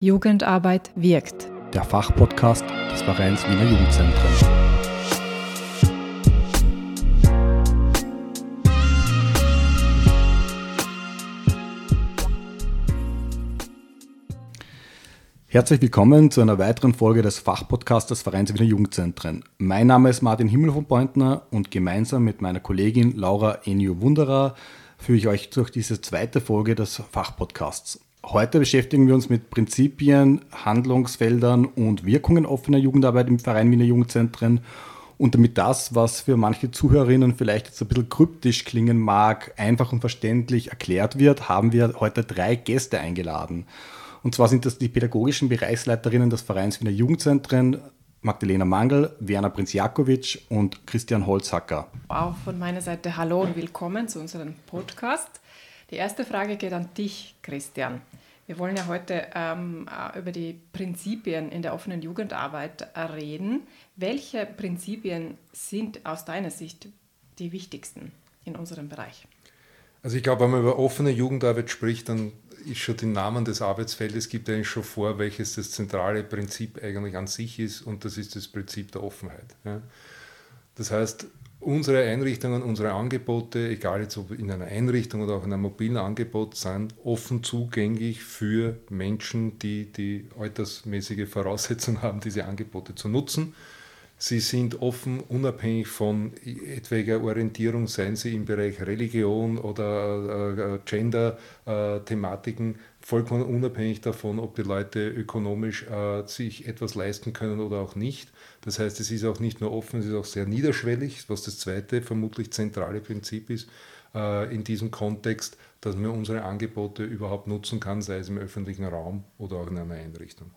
Jugendarbeit wirkt. Der Fachpodcast des Vereins Wiener Jugendzentren. Herzlich willkommen zu einer weiteren Folge des Fachpodcasts des Vereins Wiener Jugendzentren. Mein Name ist Martin Himmel von Pointner und gemeinsam mit meiner Kollegin Laura Enio-Wunderer führe ich euch durch diese zweite Folge des Fachpodcasts. Heute beschäftigen wir uns mit Prinzipien, Handlungsfeldern und Wirkungen offener Jugendarbeit im Verein Wiener Jugendzentren. Und damit das, was für manche Zuhörerinnen vielleicht jetzt ein bisschen kryptisch klingen mag, einfach und verständlich erklärt wird, haben wir heute 3 Gäste eingeladen. Und zwar sind das die pädagogischen Bereichsleiterinnen des Vereins Wiener Jugendzentren, Magdalena Mangl, Werner Prinzjakowitsch und Christian Holzhacker. Auch von meiner Seite hallo und willkommen zu unserem Podcast. Die erste Frage geht an dich, Christian. Wir wollen ja heute über die Prinzipien in der offenen Jugendarbeit reden. Welche Prinzipien sind aus deiner Sicht die wichtigsten in unserem Bereich? Also ich glaube, wenn man über offene Jugendarbeit spricht, dann ist schon der Name des Arbeitsfeldes, gibt eigentlich schon vor, welches das zentrale Prinzip eigentlich an sich ist, und das ist das Prinzip der Offenheit. Ja. Das heißt, unsere Einrichtungen, unsere Angebote, egal jetzt ob in einer Einrichtung oder auch in einem mobilen Angebot, sind offen zugänglich für Menschen, die altersmäßige Voraussetzungen haben, diese Angebote zu nutzen. Sie sind offen, unabhängig von etwaiger Orientierung, seien sie im Bereich Religion oder Gender-Thematiken, vollkommen unabhängig davon, ob die Leute ökonomisch sich etwas leisten können oder auch nicht. Das heißt, es ist auch nicht nur offen, es ist auch sehr niederschwellig, was das zweite, vermutlich zentrale Prinzip ist in diesem Kontext, dass man unsere Angebote überhaupt nutzen kann, sei es im öffentlichen Raum oder auch in einer Einrichtung.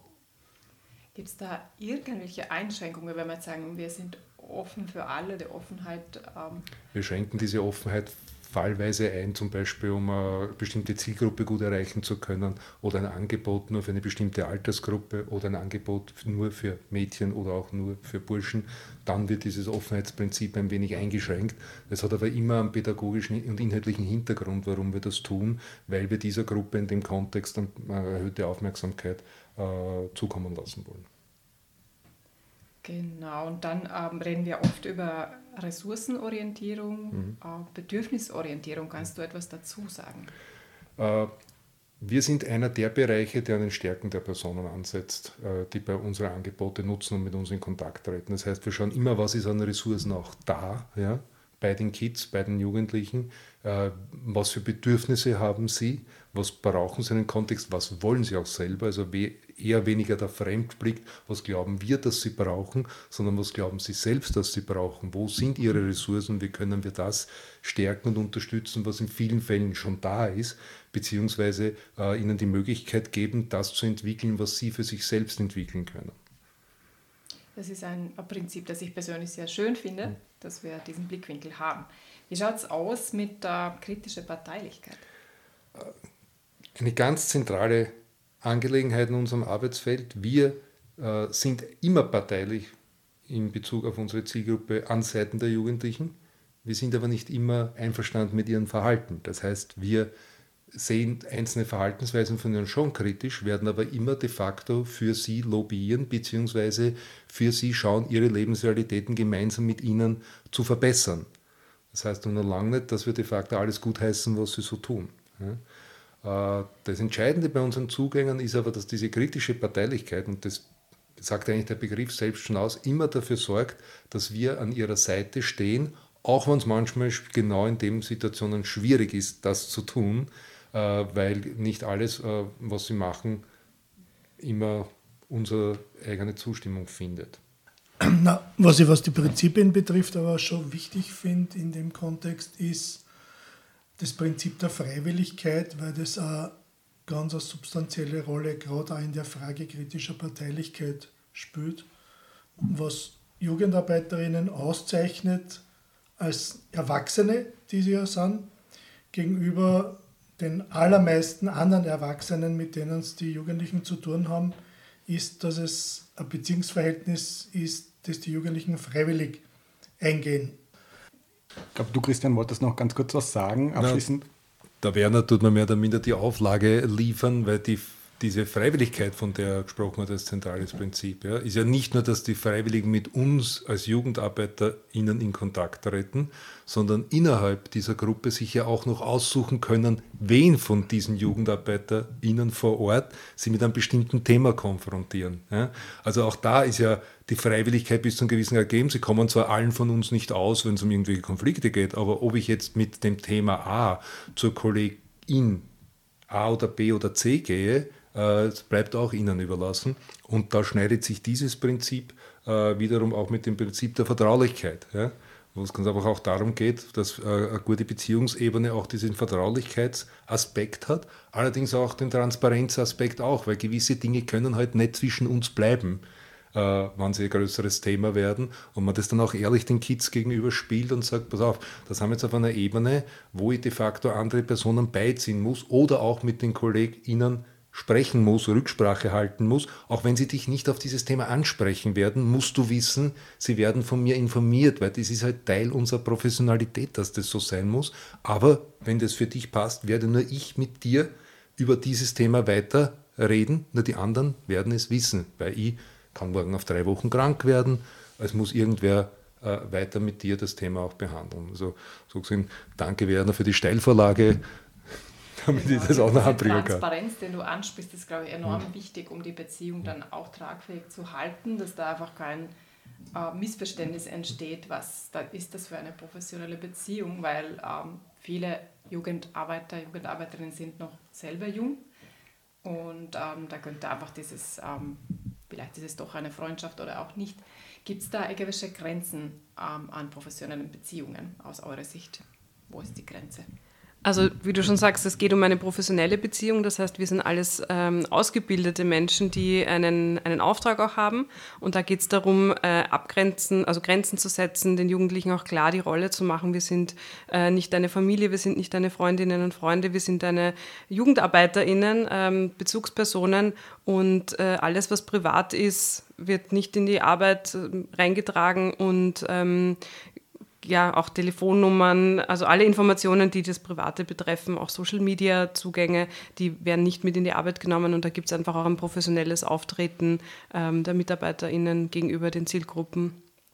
Gibt es da irgendwelche Einschränkungen, wenn wir jetzt sagen, wir sind offen für alle, die Offenheit? Wir schränken diese Offenheit fallweise ein, zum Beispiel um eine bestimmte Zielgruppe gut erreichen zu können, oder ein Angebot nur für eine bestimmte Altersgruppe oder ein Angebot nur für Mädchen oder auch nur für Burschen. Dann wird dieses Offenheitsprinzip ein wenig eingeschränkt. Es hat aber immer einen pädagogischen und inhaltlichen Hintergrund, warum wir das tun, weil wir dieser Gruppe in dem Kontext eine erhöhte Aufmerksamkeit zukommen lassen wollen. Genau, und dann reden wir oft über Ressourcenorientierung, Bedürfnisorientierung. Kannst du etwas dazu sagen? Wir sind einer der Bereiche, der an den Stärken der Personen ansetzt, die bei unseren Angeboten nutzen und mit uns in Kontakt treten. Das heißt, wir schauen immer, was ist an Ressourcen auch da, ja, bei den Kids, bei den Jugendlichen, was für Bedürfnisse haben sie, was brauchen sie in den Kontext, was wollen sie auch selber, also eher weniger der Fremdblick, was glauben wir, dass sie brauchen, sondern was glauben sie selbst, dass sie brauchen, wo sind ihre Ressourcen, wie können wir das stärken und unterstützen, was in vielen Fällen schon da ist, beziehungsweise ihnen die Möglichkeit geben, das zu entwickeln, was sie für sich selbst entwickeln können. Das ist ein Prinzip, das ich persönlich sehr schön finde, dass wir diesen Blickwinkel haben. Wie schaut es aus mit der kritischen Parteilichkeit? Eine ganz zentrale Angelegenheit in unserem Arbeitsfeld. Wir sind immer parteilich in Bezug auf unsere Zielgruppe an Seiten der Jugendlichen. Wir sind aber nicht immer einverstanden mit ihrem Verhalten. Das heißt, wir sehen einzelne Verhaltensweisen von ihnen schon kritisch, werden aber immer de facto für sie lobbyieren, beziehungsweise für sie schauen, ihre Lebensrealitäten gemeinsam mit ihnen zu verbessern. Das heißt nur lange nicht, dass wir de facto alles gutheißen, was sie so tun. Das Entscheidende bei unseren Zugängen ist aber, dass diese kritische Parteilichkeit, und das sagt eigentlich der Begriff selbst schon aus, immer dafür sorgt, dass wir an ihrer Seite stehen, auch wenn es manchmal genau in den Situationen schwierig ist, das zu tun, weil nicht alles, was sie machen, immer unsere eigene Zustimmung findet. Was die Prinzipien betrifft, aber schon wichtig finde in dem Kontext, ist das Prinzip der Freiwilligkeit, weil das eine ganz substanzielle Rolle gerade auch in der Frage kritischer Parteilichkeit spielt. Was Jugendarbeiterinnen auszeichnet als Erwachsene, die sie ja sind, gegenüber den allermeisten anderen Erwachsenen, mit denen es die Jugendlichen zu tun haben, ist, dass es ein Beziehungsverhältnis ist, das die Jugendlichen freiwillig eingehen. Ich glaube, du, Christian, wolltest noch ganz kurz was sagen, abschließend. Der Werner tut mir mehr oder minder die Auflage liefern, weil die diese Freiwilligkeit, von der gesprochen hat, als zentrales Prinzip, ja, ist ja nicht nur, dass die Freiwilligen mit uns als JugendarbeiterInnen in Kontakt treten, sondern innerhalb dieser Gruppe sich ja auch noch aussuchen können, wen von diesen JugendarbeiterInnen vor Ort sie mit einem bestimmten Thema konfrontieren. Ja. Also auch da ist ja die Freiwilligkeit bis zu einem gewissen gegeben. Sie kommen zwar allen von uns nicht aus, wenn es um irgendwelche Konflikte geht, aber ob ich jetzt mit dem Thema A zur Kollegin A oder B oder C gehe, das bleibt auch Ihnen überlassen. Und da schneidet sich dieses Prinzip wiederum auch mit dem Prinzip der Vertraulichkeit, ja, wo es ganz einfach auch darum geht, dass eine gute Beziehungsebene auch diesen Vertraulichkeitsaspekt hat, allerdings auch den Transparenzaspekt auch, weil gewisse Dinge können halt nicht zwischen uns bleiben, wenn sie ein größeres Thema werden und man das dann auch ehrlich den Kids gegenüber spielt und sagt, pass auf, das haben wir jetzt auf einer Ebene, wo ich de facto andere Personen beiziehen muss oder auch mit den KollegInnen sprechen muss, Rücksprache halten muss. Auch wenn sie dich nicht auf dieses Thema ansprechen werden, musst du wissen, sie werden von mir informiert, weil das ist halt Teil unserer Professionalität, dass das so sein muss. Aber wenn das für dich passt, werde nur ich mit dir über dieses Thema weiterreden, nur die anderen werden es wissen, weil ich kann morgen auf 3 Wochen krank werden, es muss irgendwer weiter mit dir das Thema auch behandeln. Also so gesehen, danke Werner für die Steilvorlage, damit ich das auch noch anbringen kann. Transparenz, den du ansprichst, ist, glaube ich, enorm wichtig, um die Beziehung dann auch tragfähig zu halten, dass da einfach kein Missverständnis entsteht, was da ist das für eine professionelle Beziehung, weil viele Jugendarbeiter, Jugendarbeiterinnen sind noch selber jung und da könnte einfach vielleicht ist es doch eine Freundschaft oder auch nicht. Gibt es da gewisse Grenzen an professionellen Beziehungen aus eurer Sicht? Wo ist die Grenze? Also wie du schon sagst, es geht um eine professionelle Beziehung, das heißt, wir sind alles ausgebildete Menschen, die einen Auftrag auch haben und da geht es darum, Grenzen zu setzen, den Jugendlichen auch klar die Rolle zu machen. Wir sind nicht deine Familie, wir sind nicht deine Freundinnen und Freunde, wir sind deine JugendarbeiterInnen, Bezugspersonen und alles, was privat ist, wird nicht in die Arbeit reingetragen und auch Telefonnummern, also alle Informationen, die das Private betreffen, auch Social-Media-Zugänge, die werden nicht mit in die Arbeit genommen und da gibt es einfach auch ein professionelles Auftreten der MitarbeiterInnen gegenüber den Zielgruppen.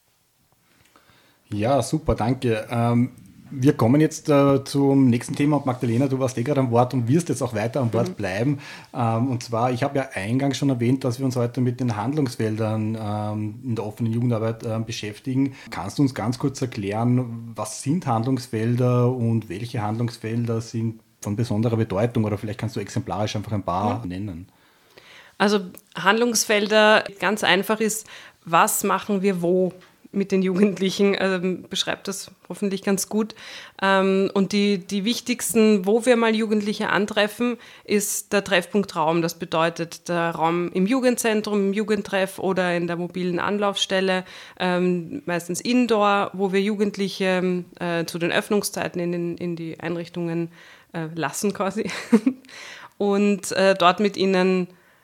Ja, super, danke. Wir kommen jetzt zum nächsten Thema und Magdalena, du warst gerade am Wort und wirst jetzt auch weiter am Wort bleiben. Und zwar, ich habe ja eingangs schon erwähnt, dass wir uns heute mit den Handlungsfeldern in der offenen Jugendarbeit beschäftigen. Kannst du uns ganz kurz erklären, was sind Handlungsfelder und welche Handlungsfelder sind von besonderer Bedeutung oder vielleicht kannst du exemplarisch einfach ein paar nennen? Also Handlungsfelder, ganz einfach ist, was machen wir wo mit den Jugendlichen, beschreibt das hoffentlich ganz gut. Und die wichtigsten, wo wir mal Jugendliche antreffen, ist der Treffpunkt Raum. Das bedeutet der Raum im Jugendzentrum, im Jugendtreff oder in der mobilen Anlaufstelle, meistens indoor, wo wir Jugendliche zu den Öffnungszeiten in die Einrichtungen lassen quasi. Und dort mit ihnen,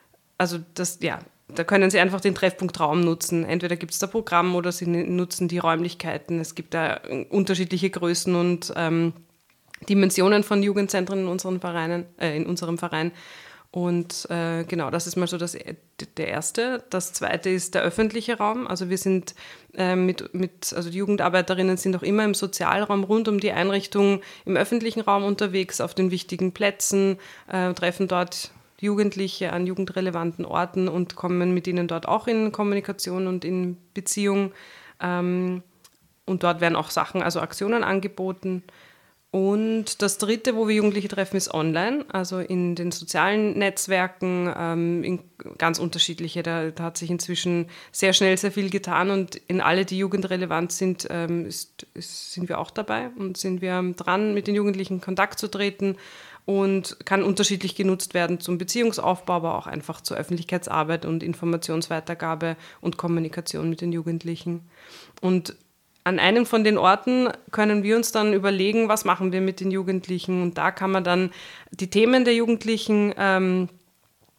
da können Sie einfach den Treffpunkt Raum nutzen. Entweder gibt es da Programm oder Sie nutzen die Räumlichkeiten. Es gibt da unterschiedliche Größen und Dimensionen von Jugendzentren in unserem Verein. Und das ist mal so der erste. Das zweite ist der öffentliche Raum. Also wir sind die Jugendarbeiterinnen sind auch immer im Sozialraum rund um die Einrichtung im öffentlichen Raum unterwegs, auf den wichtigen Plätzen, treffen dort Jugendliche an jugendrelevanten Orten und kommen mit ihnen dort auch in Kommunikation und in Beziehung. Und dort werden auch Aktionen angeboten. Und das dritte, wo wir Jugendliche treffen, ist online, also in den sozialen Netzwerken, in ganz unterschiedliche. Da hat sich inzwischen sehr schnell sehr viel getan und in alle, die jugendrelevant sind, sind wir auch dabei und sind wir dran, mit den Jugendlichen in Kontakt zu treten. Und kann unterschiedlich genutzt werden zum Beziehungsaufbau, aber auch einfach zur Öffentlichkeitsarbeit und Informationsweitergabe und Kommunikation mit den Jugendlichen. Und an einem von den Orten können wir uns dann überlegen, was machen wir mit den Jugendlichen. Und da kann man dann die Themen der Jugendlichen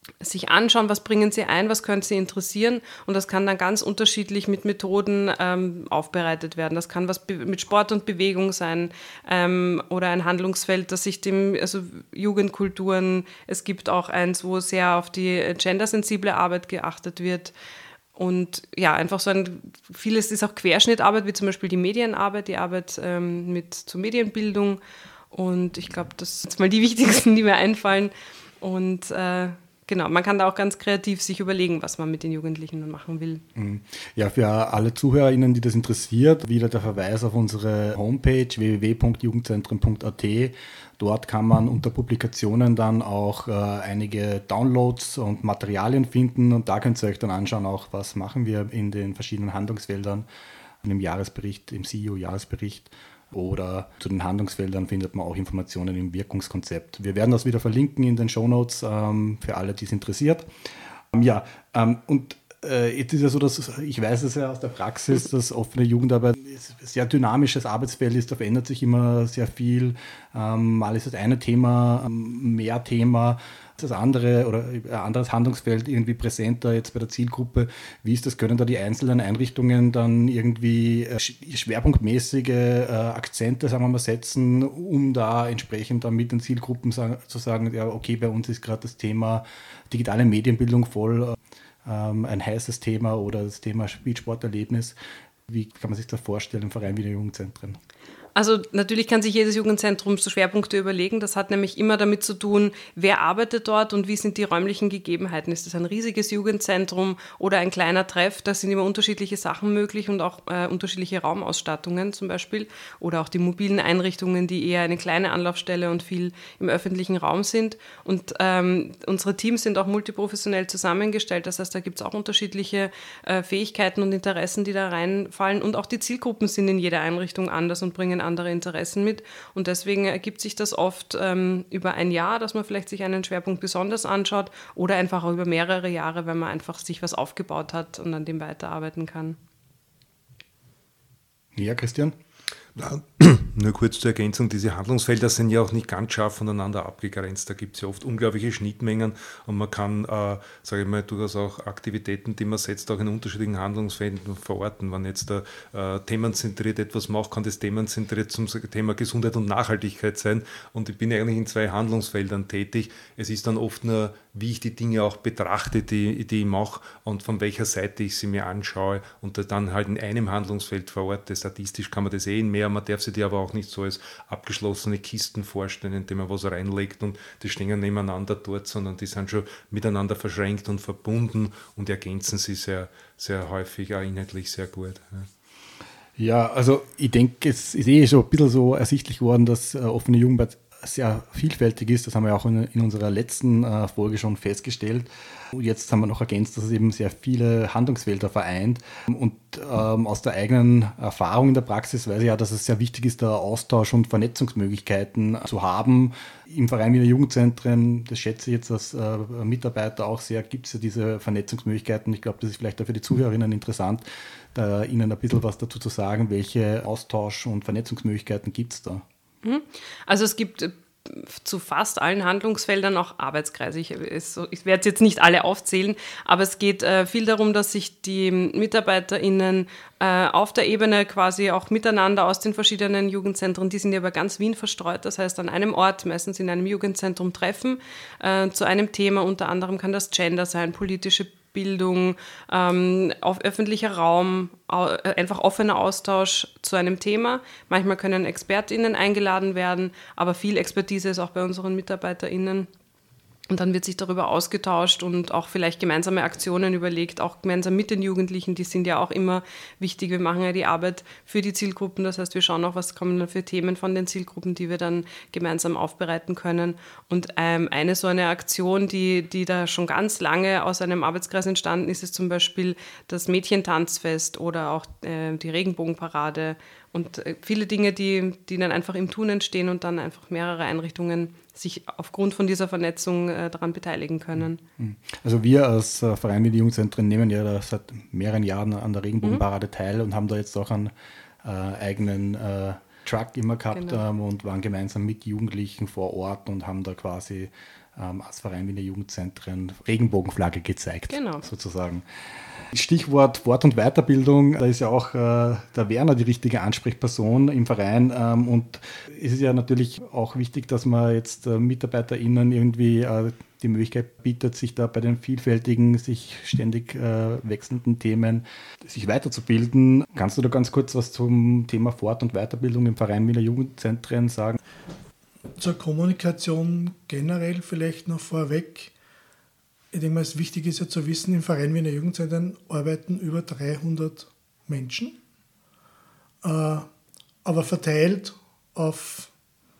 sich anschauen, was bringen sie ein, was könnte sie interessieren, und das kann dann ganz unterschiedlich mit Methoden aufbereitet werden. Das kann was mit Sport und Bewegung sein oder ein Handlungsfeld, das sich also Jugendkulturen, es gibt auch eins, wo sehr auf die gendersensible Arbeit geachtet wird. Und ja, einfach vieles ist auch Querschnittarbeit, wie zum Beispiel die Medienarbeit, die Arbeit zur Medienbildung. Und ich glaube, das sind jetzt mal die wichtigsten, die mir einfallen. Und genau, man kann da auch ganz kreativ sich überlegen, was man mit den Jugendlichen dann machen will. Ja, für alle ZuhörerInnen, die das interessiert, wieder der Verweis auf unsere Homepage www.jugendzentren.at. Dort kann man unter Publikationen dann auch einige Downloads und Materialien finden, und da könnt ihr euch dann anschauen, auch was machen wir in den verschiedenen Handlungsfeldern, in dem Jahresbericht, im CEO-Jahresbericht. Oder zu den Handlungsfeldern findet man auch Informationen im Wirkungskonzept. Wir werden das wieder verlinken in den Shownotes für alle, die es interessiert. Jetzt ist ja so, dass ich weiß es ja aus der Praxis, dass offene Jugendarbeit ein sehr dynamisches Arbeitsfeld ist, da verändert sich immer sehr viel. Mal ist das eine Thema mehr Thema, das andere oder ein anderes Handlungsfeld irgendwie präsenter jetzt bei der Zielgruppe. Wie ist das? Können da die einzelnen Einrichtungen dann irgendwie schwerpunktmäßige Akzente, sagen wir mal, setzen, um da entsprechend dann mit den Zielgruppen zu sagen, ja, okay, bei uns ist gerade das Thema digitale Medienbildung voll ein heißes Thema, oder das Thema Spielsporterlebnis. Wie kann man sich das vorstellen im Verein wie der Jugendzentren? Also natürlich kann sich jedes Jugendzentrum so Schwerpunkte überlegen. Das hat nämlich immer damit zu tun, wer arbeitet dort und wie sind die räumlichen Gegebenheiten. Ist das ein riesiges Jugendzentrum oder ein kleiner Treff? Da sind immer unterschiedliche Sachen möglich und auch unterschiedliche Raumausstattungen zum Beispiel. Oder auch die mobilen Einrichtungen, die eher eine kleine Anlaufstelle und viel im öffentlichen Raum sind. Und unsere Teams sind auch multiprofessionell zusammengestellt. Das heißt, da gibt es auch unterschiedliche Fähigkeiten und Interessen, die da reinfallen. Und auch die Zielgruppen sind in jeder Einrichtung anders und bringen andere Interessen mit, und deswegen ergibt sich das oft über ein Jahr, dass man vielleicht sich einen Schwerpunkt besonders anschaut, oder einfach auch über mehrere Jahre, wenn man einfach sich was aufgebaut hat und an dem weiterarbeiten kann. Ja, Christian? Ja, nur kurz zur Ergänzung, diese Handlungsfelder sind ja auch nicht ganz scharf voneinander abgegrenzt. Da gibt es ja oft unglaubliche Schnittmengen, und man kann, sage ich mal, durchaus auch Aktivitäten, die man setzt, auch in unterschiedlichen Handlungsfeldern verorten. Wenn jetzt themenzentriert etwas macht, kann das themenzentriert zum Thema Gesundheit und Nachhaltigkeit sein, und ich bin eigentlich in 2 Handlungsfeldern tätig. Es ist dann oft nur, wie ich die Dinge auch betrachte, die ich mache, und von welcher Seite ich sie mir anschaue und dann halt in einem Handlungsfeld verorte. Statistisch kann man das in mehr, man darf sich die aber auch nicht so als abgeschlossene Kisten vorstellen, in denen man was reinlegt und die stehen nebeneinander dort, sondern die sind schon miteinander verschränkt und verbunden und ergänzen sie sehr, sehr häufig, auch inhaltlich sehr gut. Ja, also ich denke, es ist schon ein bisschen so ersichtlich geworden, dass offene Jugendarbeit sehr vielfältig ist. Das haben wir auch in unserer letzten Folge schon festgestellt. Und jetzt haben wir noch ergänzt, dass es eben sehr viele Handlungsfelder vereint. Und aus der eigenen Erfahrung in der Praxis weiß ich ja, dass es sehr wichtig ist, da Austausch und Vernetzungsmöglichkeiten zu haben. Im Verein Wiener Jugendzentren, das schätze ich jetzt als Mitarbeiter auch sehr, gibt es ja diese Vernetzungsmöglichkeiten. Ich glaube, das ist vielleicht auch für die Zuhörerinnen interessant, da Ihnen ein bisschen was dazu zu sagen, welche Austausch- und Vernetzungsmöglichkeiten gibt es da? Also es gibt zu fast allen Handlungsfeldern auch Arbeitskreise. Ich werde es jetzt nicht alle aufzählen, aber es geht viel darum, dass sich die MitarbeiterInnen auf der Ebene quasi auch miteinander aus den verschiedenen Jugendzentren, die sind ja über ganz Wien verstreut, das heißt an einem Ort, meistens in einem Jugendzentrum treffen, zu einem Thema, unter anderem kann das Gender sein, politische Bildung, auf öffentlicher Raum, einfach offener Austausch zu einem Thema. Manchmal können ExpertInnen eingeladen werden, aber viel Expertise ist auch bei unseren MitarbeiterInnen. Und dann wird sich darüber ausgetauscht und auch vielleicht gemeinsame Aktionen überlegt, auch gemeinsam mit den Jugendlichen, die sind ja auch immer wichtig. Wir machen ja die Arbeit für die Zielgruppen, das heißt, wir schauen auch, was kommen für Themen von den Zielgruppen, die wir dann gemeinsam aufbereiten können. Und eine so eine Aktion, die da schon ganz lange aus einem Arbeitskreis entstanden ist, ist zum Beispiel das Mädchentanzfest oder auch die Regenbogenparade und viele Dinge, die dann einfach im Tun entstehen und dann einfach mehrere Einrichtungen sich aufgrund von dieser Vernetzung daran beteiligen können. Also wir als Verein Wiener Jugendzentren nehmen ja seit mehreren Jahren an der Regenbogenparade teil und haben da jetzt auch einen eigenen Truck immer gehabt, und waren gemeinsam mit Jugendlichen vor Ort und haben da quasi als Verein Wiener Jugendzentren Regenbogenflagge gezeigt, Genau. sozusagen. Stichwort Fort- und Weiterbildung, da ist ja auch der Werner die richtige Ansprechperson im Verein und es ist ja natürlich auch wichtig, dass man jetzt MitarbeiterInnen irgendwie die Möglichkeit bietet, sich da bei den vielfältigen, sich ständig wechselnden Themen sich weiterzubilden. Kannst du da ganz kurz was zum Thema Fort- und Weiterbildung im Verein Wiener Jugendzentren sagen? Zur Kommunikation generell vielleicht noch vorweg. Ich denke mal, das Wichtige ist ja zu wissen, im Verein Wiener Jugendzentren arbeiten über 300 Menschen, aber verteilt auf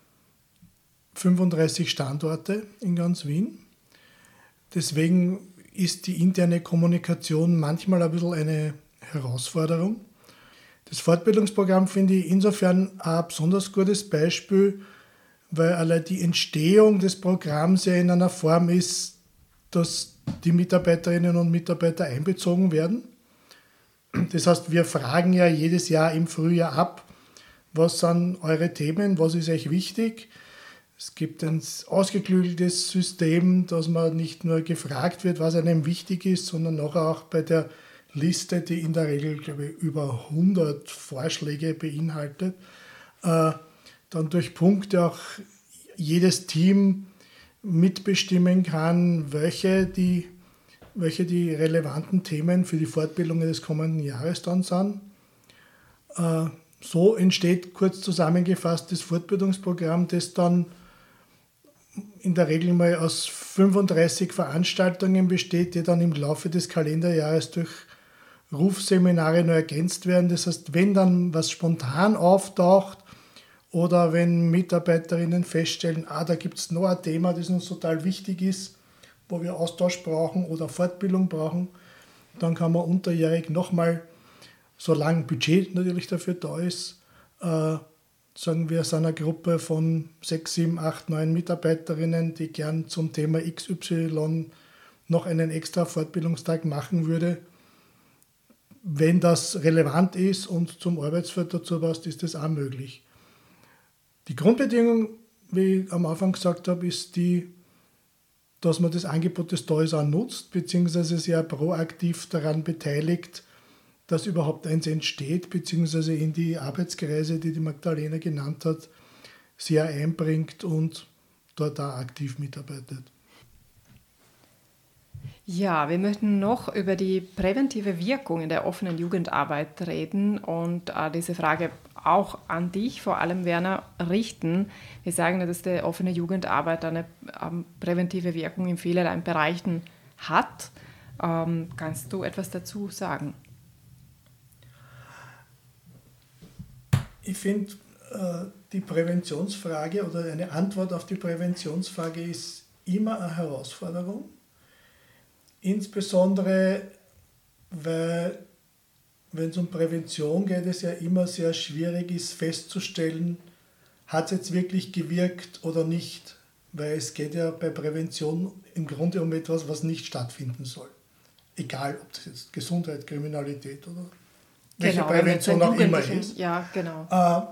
35 Standorte in ganz Wien. Deswegen ist die interne Kommunikation manchmal ein bisschen eine Herausforderung. Das Fortbildungsprogramm finde ich insofern ein besonders gutes Beispiel, weil allein die Entstehung des Programms ja in einer Form ist, dass die Mitarbeiterinnen und Mitarbeiter einbezogen werden. Das heißt, wir fragen ja jedes Jahr im Frühjahr ab, was sind eure Themen, was ist euch wichtig. Es gibt ein ausgeklügeltes System, dass man nicht nur gefragt wird, was einem wichtig ist, sondern nachher auch bei der Liste, die in der Regel, glaube ich, über 100 Vorschläge beinhaltet, dann durch Punkte auch jedes Team mitbestimmen kann, welche die relevanten Themen für die Fortbildungen des kommenden Jahres dann sind. So entsteht kurz zusammengefasst das Fortbildungsprogramm, das dann in der Regel mal aus 35 Veranstaltungen besteht, die dann im Laufe des Kalenderjahres durch Rufseminare noch ergänzt werden. Das heißt, wenn dann was spontan auftaucht oder wenn Mitarbeiterinnen feststellen, da gibt es noch ein Thema, das uns total wichtig ist, wo wir Austausch brauchen oder Fortbildung brauchen, dann kann man unterjährig nochmal, solange Budget natürlich dafür da ist, sagen wir, sind eine Gruppe von 6, 7, 8, 9 Mitarbeiterinnen, die gern zum Thema XY noch einen extra Fortbildungstag machen würde. Wenn das relevant ist und zum Arbeitsfeld dazu passt, ist das auch möglich. Die Grundbedingung, wie ich am Anfang gesagt habe, ist die, dass man das Angebot, das da ist, auch nutzt, beziehungsweise sehr proaktiv daran beteiligt, dass überhaupt eins entsteht, beziehungsweise in die Arbeitskreise, die Magdalena genannt hat, sehr einbringt und dort auch aktiv mitarbeitet. Ja, wir möchten noch über die präventive Wirkung in der offenen Jugendarbeit reden und diese Frage auch an dich, vor allem Werner, richten. Wir sagen ja, dass die offene Jugendarbeit eine präventive Wirkung in vielerlei Bereichen hat. Kannst du etwas dazu sagen? Ich finde, die Präventionsfrage oder eine Antwort auf die Präventionsfrage ist immer eine Herausforderung. Insbesondere, weil, wenn es um Prävention geht, es ja immer sehr schwierig ist festzustellen, hat es jetzt wirklich gewirkt oder nicht. Weil es geht ja bei Prävention im Grunde um etwas, was nicht stattfinden soll. Egal, ob das jetzt Gesundheit, Kriminalität oder welche Prävention auch immer ist. Ja, genau.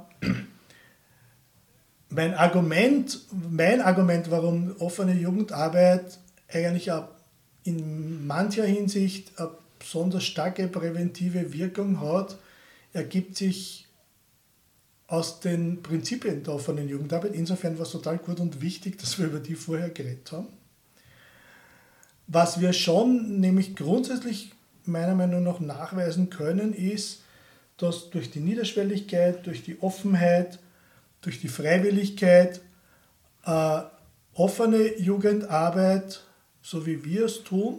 Mein Argument, warum offene Jugendarbeit eigentlich auch in mancher Hinsicht eine besonders starke präventive Wirkung hat, ergibt sich aus den Prinzipien der offenen Jugendarbeit. Insofern war es total gut und wichtig, dass wir über die vorher geredet haben. Was wir schon nämlich grundsätzlich meiner Meinung nach nachweisen können, ist, dass durch die Niederschwelligkeit, durch die Offenheit, durch die Freiwilligkeit offene Jugendarbeit, so wie wir es tun,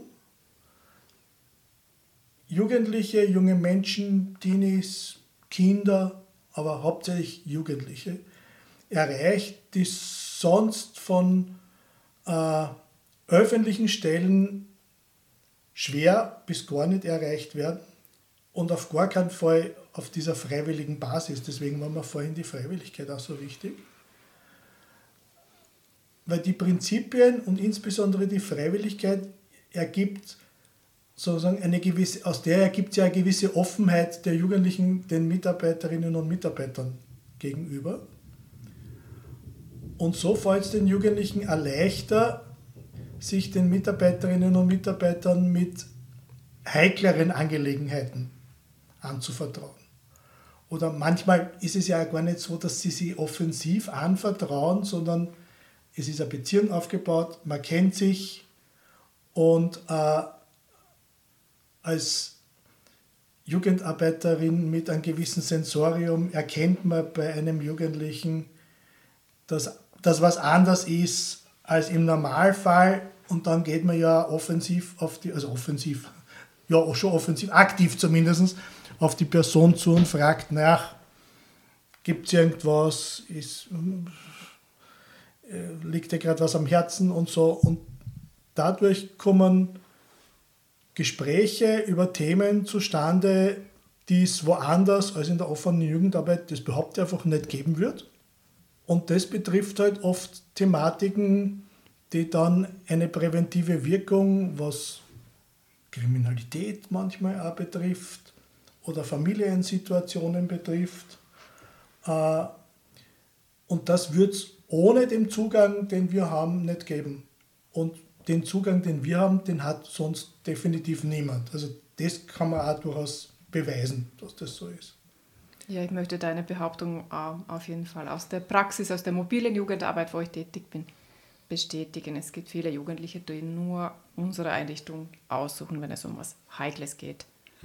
Jugendliche, junge Menschen, Teenies, Kinder, aber hauptsächlich Jugendliche, erreicht, die sonst von öffentlichen Stellen schwer bis gar nicht erreicht werden und auf gar keinen Fall auf dieser freiwilligen Basis. Deswegen war mir vorhin die Freiwilligkeit auch so wichtig. Weil die Prinzipien und insbesondere die Freiwilligkeit ergibt sozusagen aus der ergibt sich eine gewisse Offenheit der Jugendlichen den Mitarbeiterinnen und Mitarbeitern gegenüber. Und so fällt es den Jugendlichen auch leichter, sich den Mitarbeiterinnen und Mitarbeitern mit heikleren Angelegenheiten anzuvertrauen. Oder manchmal ist es ja gar nicht so, dass sie sich offensiv anvertrauen, sondern es ist eine Beziehung aufgebaut, man kennt sich und als Jugendarbeiterin mit einem gewissen Sensorium erkennt man bei einem Jugendlichen, dass das was anders ist als im Normalfall, und dann geht man ja offensiv aktiv zumindest, auf die Person zu und fragt nach, gibt es irgendwas, liegt dir gerade was am Herzen und so. Und dadurch kommen Gespräche über Themen zustande, die es woanders als in der offenen Jugendarbeit, das behaupte ich einfach, nicht geben wird. Und das betrifft halt oft Thematiken, die dann eine präventive Wirkung, was Kriminalität manchmal auch betrifft oder Familiensituationen betrifft. Und das wird es ohne den Zugang, den wir haben, nicht geben. Und den Zugang, den wir haben, den hat sonst definitiv niemand. Also das kann man auch durchaus beweisen, dass das so ist. Ja, ich möchte deine Behauptung auf jeden Fall aus der Praxis, aus der mobilen Jugendarbeit, wo ich tätig bin, bestätigen. Es gibt viele Jugendliche, die nur unsere Einrichtung aussuchen, wenn es um was Heikles geht.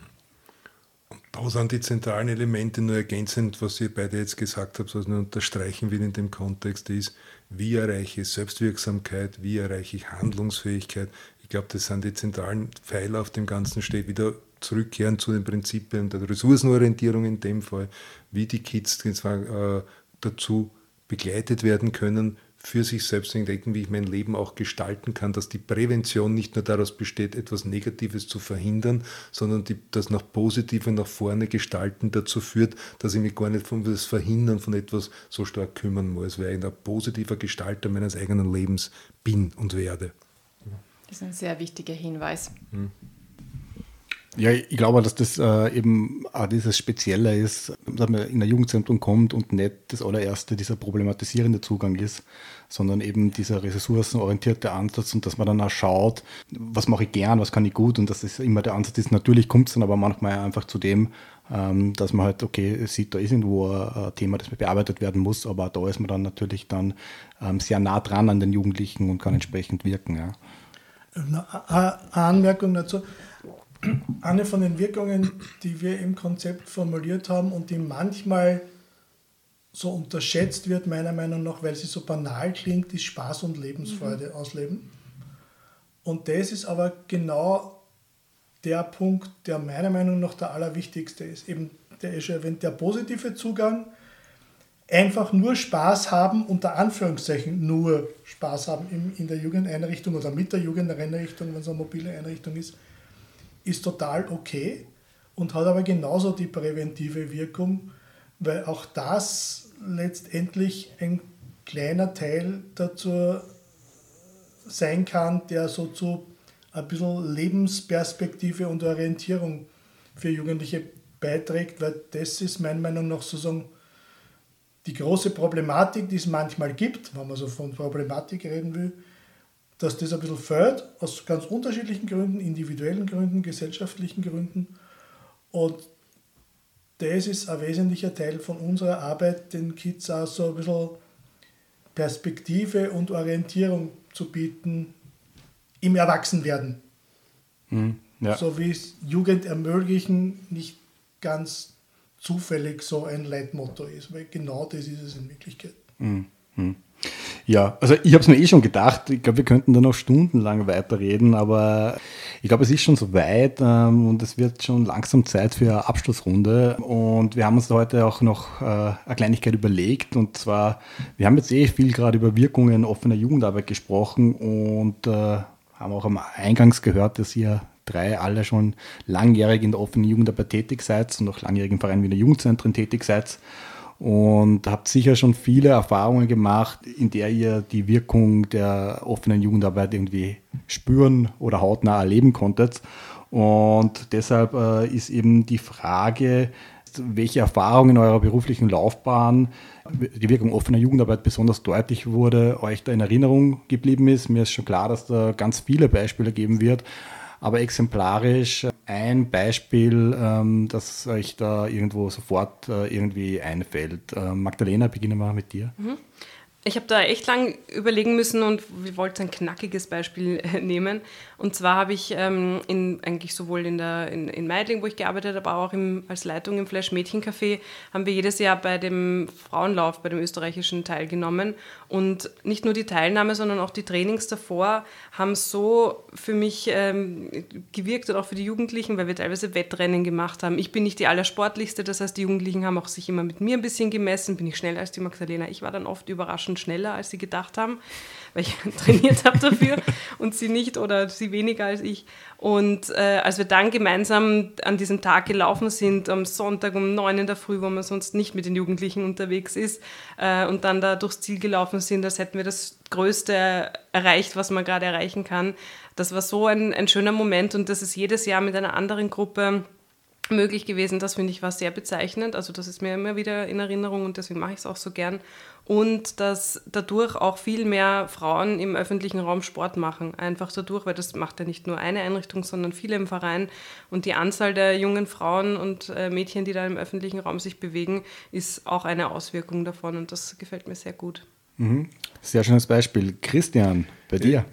Und da sind die zentralen Elemente nur ergänzend, was ihr beide jetzt gesagt habt, was ich nur unterstreichen will in dem Kontext ist, wie erreiche ich Selbstwirksamkeit, wie erreiche ich Handlungsfähigkeit. Ich glaube, das sind die zentralen Pfeiler, auf dem Ganzen steht, wieder zurückkehren zu den Prinzipien der Ressourcenorientierung in dem Fall, wie die Kids dazu begleitet werden können, für sich selbst zu entdecken, wie ich mein Leben auch gestalten kann, dass die Prävention nicht nur daraus besteht, etwas Negatives zu verhindern, sondern das nach Positive nach vorne gestalten dazu führt, dass ich mich gar nicht von das Verhindern von etwas so stark kümmern muss, weil ich ein positiver Gestalter meines eigenen Lebens bin und werde. Das ist ein sehr wichtiger Hinweis. Ja, ich glaube, dass das eben auch dieses Spezielle ist, dass man in ein Jugendzentrum kommt und nicht das allererste dieser problematisierende Zugang ist, sondern eben dieser ressourcenorientierte Ansatz und dass man dann auch schaut, was mache ich gern, was kann ich gut, und das ist immer der Ansatz ist. Natürlich kommt es dann aber manchmal einfach zu dem, dass man halt, okay, sieht, da ist irgendwo ein Thema, das bearbeitet werden muss, aber da ist man dann natürlich dann sehr nah dran an den Jugendlichen und kann entsprechend wirken. Ja. Eine Anmerkung dazu. Eine von den Wirkungen, die wir im Konzept formuliert haben und die manchmal so unterschätzt wird, meiner Meinung nach, weil sie so banal klingt, ist Spaß und Lebensfreude ausleben. Und das ist aber genau der Punkt, der meiner Meinung nach der allerwichtigste ist. Eben der ist schon erwähnt, der positive Zugang, einfach nur Spaß haben, unter Anführungszeichen nur Spaß haben in der Jugendeinrichtung oder mit der Jugendeinrichtung, wenn es eine mobile Einrichtung ist total okay und hat aber genauso die präventive Wirkung, weil auch das letztendlich ein kleiner Teil dazu sein kann, der so zu ein bisschen Lebensperspektive und Orientierung für Jugendliche beiträgt, weil das ist meiner Meinung nach sozusagen die große Problematik, die es manchmal gibt, wenn man so von Problematik reden will, dass das ein bisschen fehlt, aus ganz unterschiedlichen Gründen, individuellen Gründen, gesellschaftlichen Gründen. Und das ist ein wesentlicher Teil von unserer Arbeit, den Kids auch so ein bisschen Perspektive und Orientierung zu bieten im Erwachsenwerden. Ja. So wie es Jugend ermöglichen nicht ganz zufällig so ein Leitmotto ist, weil genau das ist es in Wirklichkeit. Ja, also ich habe es mir schon gedacht, ich glaube, wir könnten da noch stundenlang weiterreden, aber ich glaube, es ist schon so weit und es wird schon langsam Zeit für eine Abschlussrunde, und wir haben uns da heute auch noch eine Kleinigkeit überlegt, und zwar, wir haben jetzt viel gerade über Wirkungen offener Jugendarbeit gesprochen und haben auch am Eingangs gehört, dass ihr drei alle schon langjährig in der offenen Jugendarbeit tätig seid und auch langjährig im Verein Wiener Jugendzentren tätig seid. Und habt sicher schon viele Erfahrungen gemacht, in der ihr die Wirkung der offenen Jugendarbeit irgendwie spüren oder hautnah erleben konntet. Und deshalb ist eben die Frage, jetzt, welche Erfahrung in eurer beruflichen Laufbahn, die Wirkung offener Jugendarbeit besonders deutlich wurde, euch da in Erinnerung geblieben ist. Mir ist schon klar, dass da ganz viele Beispiele geben wird, aber exemplarisch ein Beispiel, das euch da irgendwo sofort irgendwie einfällt. Magdalena, beginnen wir mit dir. Ich habe da echt lang überlegen müssen und wir wollten ein knackiges Beispiel nehmen. Und zwar habe ich eigentlich sowohl in Meidling, wo ich gearbeitet habe, aber auch als Leitung im Flash Mädchencafé, haben wir jedes Jahr bei dem Frauenlauf, bei dem österreichischen teilgenommen. Und nicht nur die Teilnahme, sondern auch die Trainings davor haben so für mich gewirkt und auch für die Jugendlichen, weil wir teilweise Wettrennen gemacht haben. Ich bin nicht die Allersportlichste, das heißt, die Jugendlichen haben auch sich immer mit mir ein bisschen gemessen. Bin ich schneller als die Magdalena? Ich war dann oft überraschend schneller, als sie gedacht haben, weil ich trainiert habe dafür und sie nicht oder sie weniger als ich. Und als wir dann gemeinsam an diesem Tag gelaufen sind, am Sonntag um 9 in der Früh, wo man sonst nicht mit den Jugendlichen unterwegs ist, und dann da durchs Ziel gelaufen sind, als hätten wir das Größte erreicht, was man gerade erreichen kann. Das war so ein schöner Moment und das ist jedes Jahr mit einer anderen Gruppe möglich gewesen. Das finde ich war sehr bezeichnend. Also das ist mir immer wieder in Erinnerung und deswegen mache ich es auch so gern. Und dass dadurch auch viel mehr Frauen im öffentlichen Raum Sport machen. Einfach dadurch, weil das macht ja nicht nur eine Einrichtung, sondern viele im Verein. Und die Anzahl der jungen Frauen und Mädchen, die da im öffentlichen Raum sich bewegen, ist auch eine Auswirkung davon. Und das gefällt mir sehr gut. Sehr schönes Beispiel. Christian, bei dir?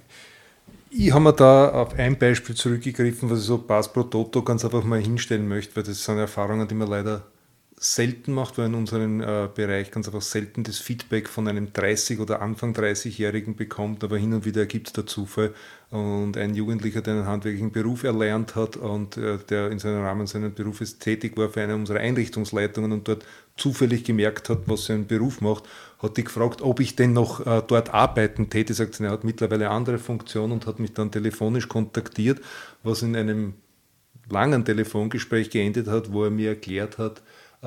Ich habe mir da auf ein Beispiel zurückgegriffen, was ich so Pass pro Toto ganz einfach mal hinstellen möchte, weil das sind Erfahrungen, die man leider selten macht, weil in unserem Bereich ganz einfach selten das Feedback von einem 30- oder Anfang 30-Jährigen bekommt, aber hin und wieder ergibt es der Zufall. Und ein Jugendlicher, der einen handwerklichen Beruf erlernt hat und der in seinem Rahmen seines Berufes tätig war für eine unserer Einrichtungsleitungen und dort zufällig gemerkt hat, was sein Beruf macht, hat die gefragt, ob ich denn noch dort arbeiten täte. Sagt, er hat mittlerweile eine andere Funktion und hat mich dann telefonisch kontaktiert, was in einem langen Telefongespräch geendet hat, wo er mir erklärt hat,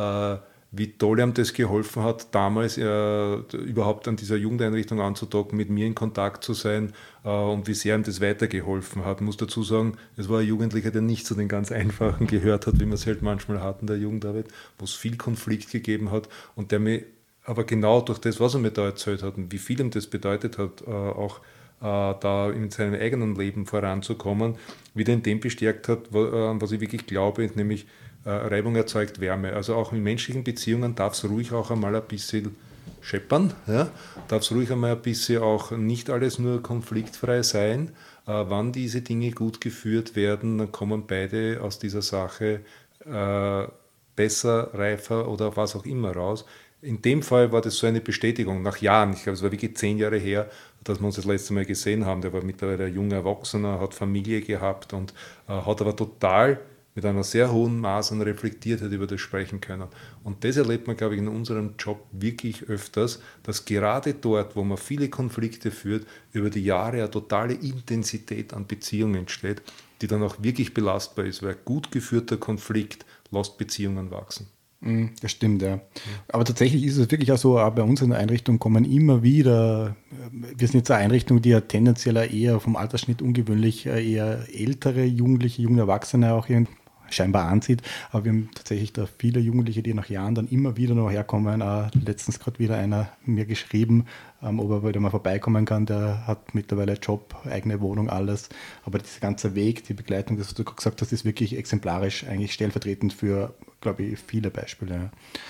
wie toll ihm das geholfen hat, damals überhaupt an dieser Jugendeinrichtung anzudocken, mit mir in Kontakt zu sein und wie sehr ihm das weitergeholfen hat. Ich muss dazu sagen, es war ein Jugendlicher, der nicht zu den ganz Einfachen gehört hat, wie man es halt manchmal hat in der Jugendarbeit, wo es viel Konflikt gegeben hat und der mir aber genau durch das, was er mir da erzählt hat und wie viel ihm das bedeutet hat, auch da in seinem eigenen Leben voranzukommen, wieder in dem bestärkt hat, an was ich wirklich glaube, nämlich Reibung erzeugt Wärme. Also auch in menschlichen Beziehungen darf es ruhig auch einmal ein bisschen scheppern, ja? Darf es ruhig einmal ein bisschen auch nicht alles nur konfliktfrei sein. Wann diese Dinge gut geführt werden, dann kommen beide aus dieser Sache besser, reifer oder was auch immer raus. In dem Fall war das so eine Bestätigung nach Jahren, ich glaube, es war wirklich 10 Jahre her, dass wir uns das letzte Mal gesehen haben. Der war mittlerweile ein junger Erwachsener, hat Familie gehabt und hat aber total mit einer sehr hohen Maß an Reflektiertheit über das sprechen können. Und das erlebt man, glaube ich, in unserem Job wirklich öfters, dass gerade dort, wo man viele Konflikte führt, über die Jahre eine totale Intensität an Beziehungen entsteht, die dann auch wirklich belastbar ist, weil gut geführter Konflikt lässt Beziehungen wachsen. Das stimmt, ja. Aber tatsächlich ist es wirklich auch so, auch bei uns in der Einrichtung kommen immer wieder, wir sind jetzt eine Einrichtung, die ja tendenziell eher vom Altersschnitt ungewöhnlich eher ältere Jugendliche, junge Erwachsene auch scheinbar anzieht, aber wir haben tatsächlich da viele Jugendliche, die nach Jahren dann immer wieder noch herkommen. Letztens gerade wieder einer mir geschrieben, ob er wieder mal vorbeikommen kann, der hat mittlerweile Job, eigene Wohnung, alles, aber dieser ganze Weg, die Begleitung, das du gesagt hast, ist wirklich exemplarisch, eigentlich stellvertretend für, glaube ich, viele Beispiele.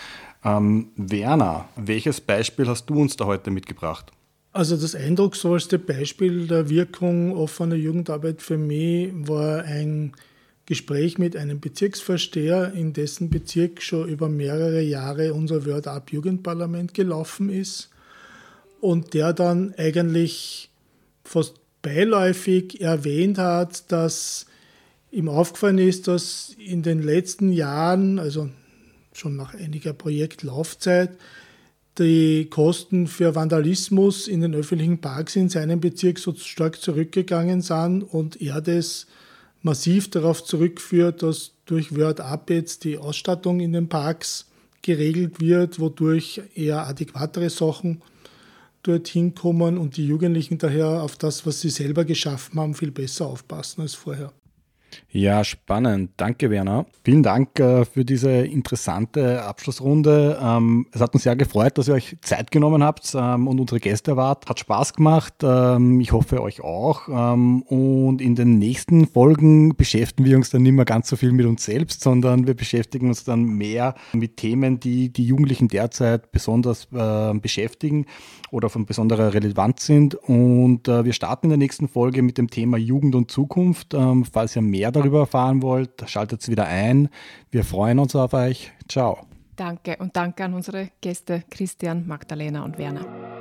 Werner, welches Beispiel hast du uns da heute mitgebracht? Also das eindrucksvollste Beispiel der Wirkung offener Jugendarbeit für mich war ein Gespräch mit einem Bezirksvorsteher, in dessen Bezirk schon über mehrere Jahre unser Word Up Jugendparlament gelaufen ist und der dann eigentlich fast beiläufig erwähnt hat, dass ihm aufgefallen ist, dass in den letzten Jahren, also schon nach einiger Projektlaufzeit, die Kosten für Vandalismus in den öffentlichen Parks in seinem Bezirk so stark zurückgegangen sind und er das massiv darauf zurückführt, dass durch Word Up jetzt die Ausstattung in den Parks geregelt wird, wodurch eher adäquatere Sachen dorthin kommen und die Jugendlichen daher auf das, was sie selber geschaffen haben, viel besser aufpassen als vorher. Ja, spannend. Danke, Werner. Vielen Dank für diese interessante Abschlussrunde. Es hat uns sehr gefreut, dass ihr euch Zeit genommen habt und unsere Gäste wart. Hat Spaß gemacht. Ich hoffe, euch auch. Und in den nächsten Folgen beschäftigen wir uns dann nicht mehr ganz so viel mit uns selbst, sondern wir beschäftigen uns dann mehr mit Themen, die die Jugendlichen derzeit besonders beschäftigen oder von besonderer Relevanz sind. Und wir starten in der nächsten Folge mit dem Thema Jugend und Zukunft. Falls ihr mehr darüber erfahren wollt, schaltet wieder ein. Wir freuen uns auf euch. Ciao. Danke und danke an unsere Gäste Christian, Magdalena und Werner.